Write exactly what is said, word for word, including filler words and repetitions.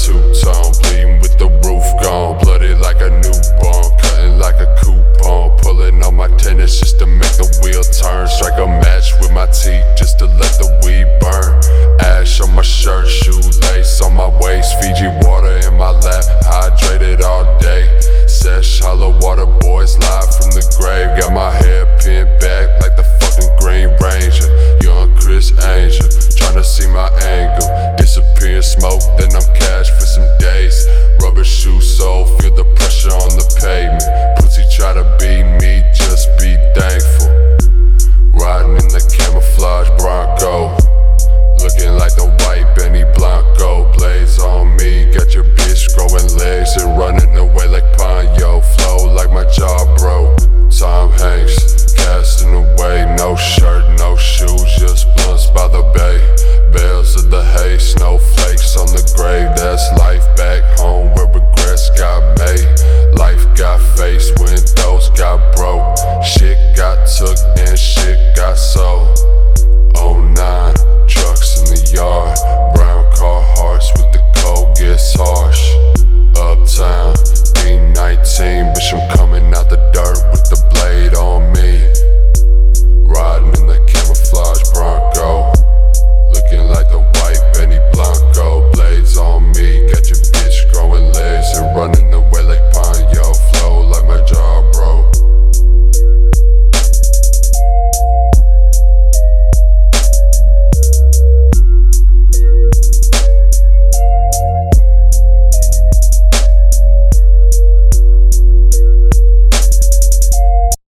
two-tone, bleeding with the roof gone, bloody like a newborn, cutting like a coupon, pulling on my tennis just to make the wheel turn, strike a match with my teeth just to let the weed burn, ash on my shirt, shoelace on my waist, Fiji water in my lap, hydrated all day, sesh, hollow water boys live from the grave, got my hair pinned back like the fucking Green Ranger, young Chris Angel, tryna see my angle, disappearing smoke, then I'm